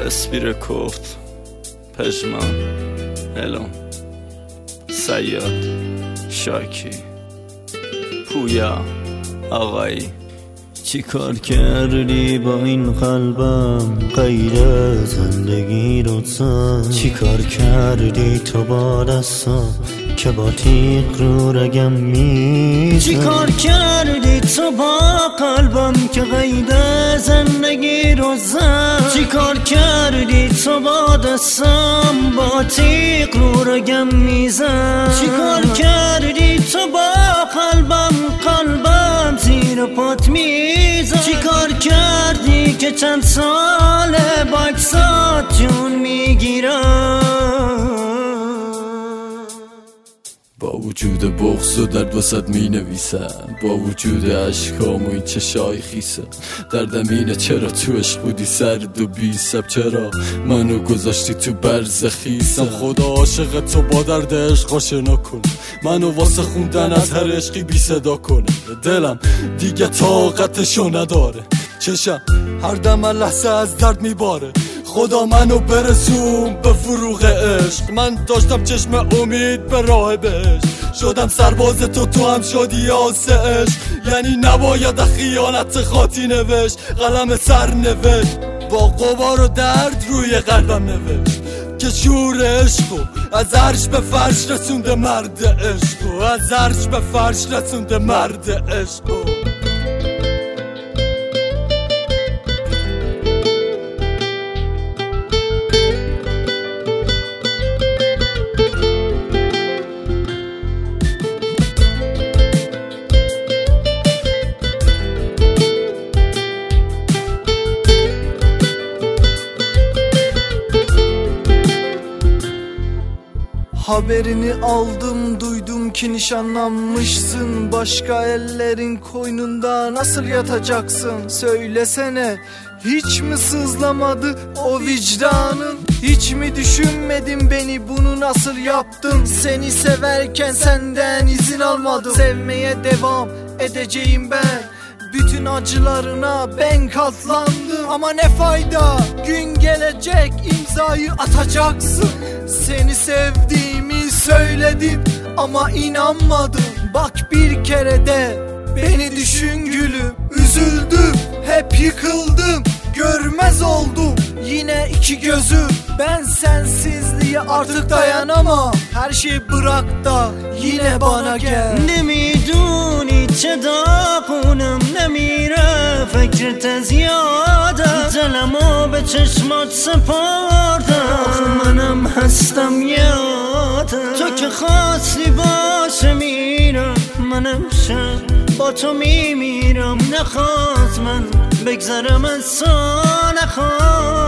اسپی رکورد، پژمان، الان، سیاد، شاکی، پویا، آقایی. چی کار کردی با این قلبم غیر زندگی رو زن؟ چی کار کردی تو با دستم که با تیغ رو رگم میزن؟ چی کار کردی تو با قلبم که غیر زندگی رو زن؟ چی کار کردی تو با دستم با تیغ رو رگم میزن؟ چی کار کردی تو با قلبم زیر پات میزن؟ چی کار کردی که چند ساله باکسات جون میگیرم؟ با وجود بغض و درد واسد می نویسم، با وجود عشقام و این چشای خیسم. دردم اینه چرا تو عشق بودی سرد و بی سب، چرا منو گذاشتی تو برز خیسم. خدا عاشق تو با درد عشق آشنا کنه، منو واسه خوندن از هر عشقی بی صدا کنه. دلم دیگه طاقتشو نداره، چشم هر دم لحظه از درد میباره. خدا منو برسون به فروغ عشق، من داشتم چشم امید به راه بهشت. شدم سرباز تو هم شدی آسه عشق، یعنی نباید خیانت خاطی نوشت. قلم سر نوشت با غبار و درد روی قلبم نوشت که شور عشقو از عرش به فرش رسونده مرد عشقو، از عرش به فرش رسونده مرد عشقو. Haberini aldım, duydum ki nişanlanmışsın. Başka ellerin koynunda nasıl yatacaksın? Söylesene, hiç mi sızlamadı o vicdanın? Hiç mi düşünmedin beni, bunu nasıl yaptın? Seni severken senden izin almadım. Sevmeye devam edeceğim ben, bütün acılarına ben katlandım. Ama ne fayda, gün gelecek imzayı atacaksın. Seni sevdiğimi söyledim ama inanmadın. Bak bir kere de beni düşün gülüm. Üzüldüm, hep yıkıldım, görmez oldum yine iki gözüm. Ben sensizliğe artık dayanamam. Her şeyi bırak da yine bana gel. نمیدونی چه داغونم نمیره فکرت زیاده. دلمو به چشمات سپردم، آخه منم هستم یادم. تو که خواستی باشه میرم، منم شب با تو میمیرم. نخواست من بگذرم از تو، نخواست